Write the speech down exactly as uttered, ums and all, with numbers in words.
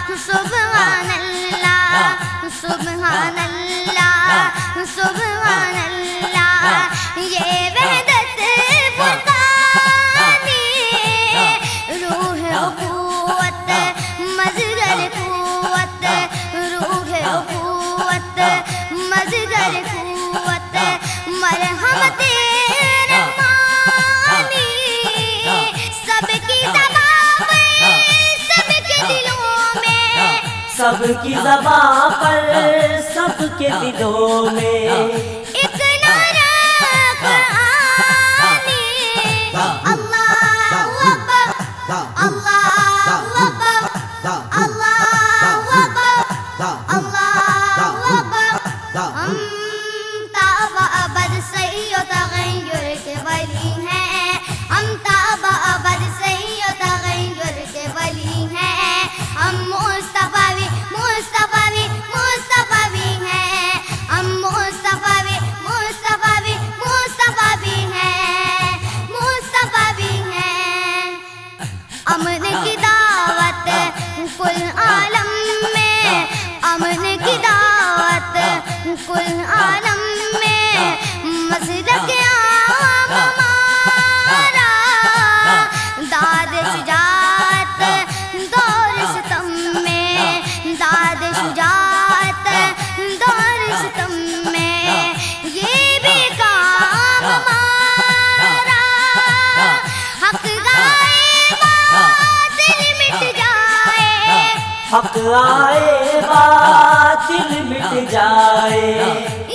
سبحان اللہ سبحان اللہ سبحان اللہ، یہ وحدت فرقانی روح قوت مظہر قوت، روح قوت مظہر قوت، مرحمت رحمانی سب کی زبان پر سب کے دلوں میں، سب کی زبان پر سب کے دلوں میں ایک نعرہ قرآنی، اللہ اکبر اللہ اکبر اللہ اکبر اللہ اکبر، ہم تاب ابد صحیح و تغیر کے ولی ہیں، ہم تاب ابد صحیح و تغیر کے ولی ہیں، ہم مصطفیٰ بھی مصطفیٰ بھی مصطفیٰ بھی ہیں، ہم مصطفیٰ بھی مصطفیٰ بھی مصطفیٰ بھی ہیں، مصطفیٰ بھی ہیں، امن کی دعوت کل عالم میں، امن کی دعوت کل عالم میں، مسلک عام ہمارا، داد شجاعت دور ستم میں، داد شجاعت دور ستم میں، یہ بھی کام ہمارا، حق گائے باطل مٹ جائے، حق آئے باطل مٹ جائے،